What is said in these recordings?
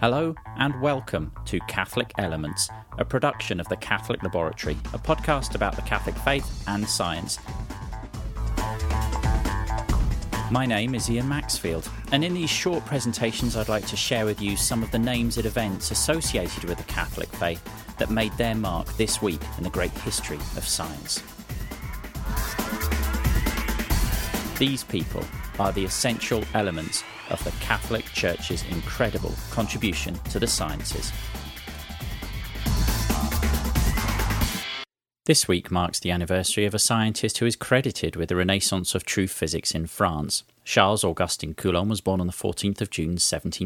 Hello and welcome to Catholic Elements, a production of the Catholic Laboratory, a podcast about the Catholic faith and science. My name is Ian Maxfield, and in these short presentations I'd like to share with you some of the names and events associated with the Catholic faith that made their mark this week in the great history of science. These people are the essential elements of the Catholic Church's incredible contribution to the sciences. This week marks the anniversary of a scientist who is credited with the renaissance of true physics in France. Charles Augustin Coulomb was born on the 14th of June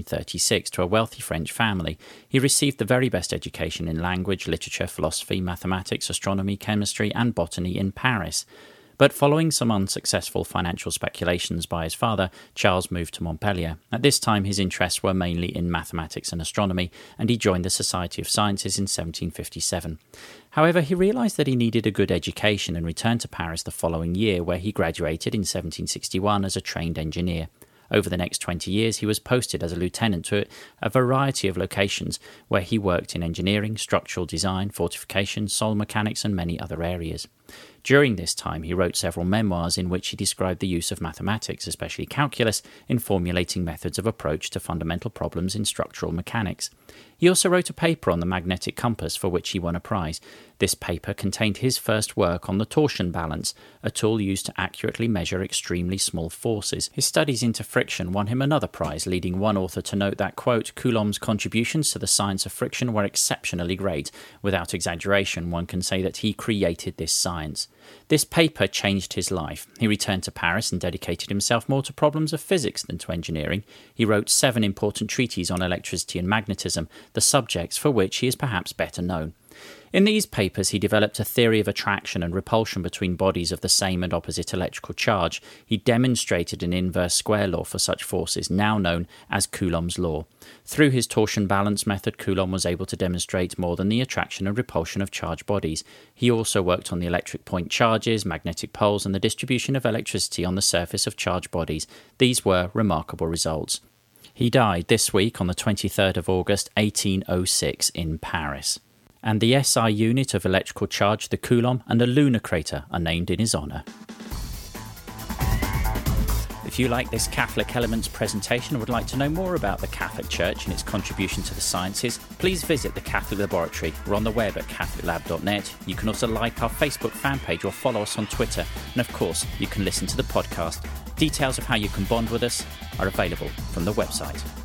1736 to a wealthy French family. He received the very best education in language, literature, philosophy, mathematics, astronomy, chemistry and botany in Paris. But following some unsuccessful financial speculations by his father, Charles moved to Montpellier. At this time, his interests were mainly in mathematics and astronomy, and he joined the Society of Sciences in 1757. However, he realised that he needed a good education and returned to Paris the following year, where he graduated in 1761 as a trained engineer. Over the next 20 years, he was posted as a lieutenant to a variety of locations where he worked in engineering, structural design, fortification, soil mechanics and many other areas. During this time, he wrote several memoirs in which he described the use of mathematics, especially calculus, in formulating methods of approach to fundamental problems in structural mechanics. He also wrote a paper on the magnetic compass for which he won a prize. This paper contained his first work on the torsion balance, a tool used to accurately measure extremely small forces. His studies into friction won him another prize, leading one author to note that, quote, Coulomb's contributions to the science of friction were exceptionally great. Without exaggeration, one can say that he created this science. This paper changed his life. He returned to Paris and dedicated himself more to problems of physics than to engineering. He wrote 7 important treatises on electricity and magnetism, the subjects for which he is perhaps better known. In these papers, he developed a theory of attraction and repulsion between bodies of the same and opposite electrical charge. He demonstrated an inverse square law for such forces, now known as Coulomb's law. Through his torsion balance method, Coulomb was able to demonstrate more than the attraction and repulsion of charged bodies. He also worked on the electric point charges, magnetic poles, and the distribution of electricity on the surface of charged bodies. These were remarkable results. He died this week on the 23rd of August, 1806 in Paris. And the SI unit of electrical charge, the Coulomb, and a lunar crater are named in his honour. If you like this Catholic Elements presentation and would like to know more about the Catholic Church and its contribution to the sciences, please visit the Catholic Laboratory. We're on the web at catholiclab.net. You can also like our Facebook fan page or follow us on Twitter. And of course, you can listen to the podcast. Details of how you can bond with us are available from the website.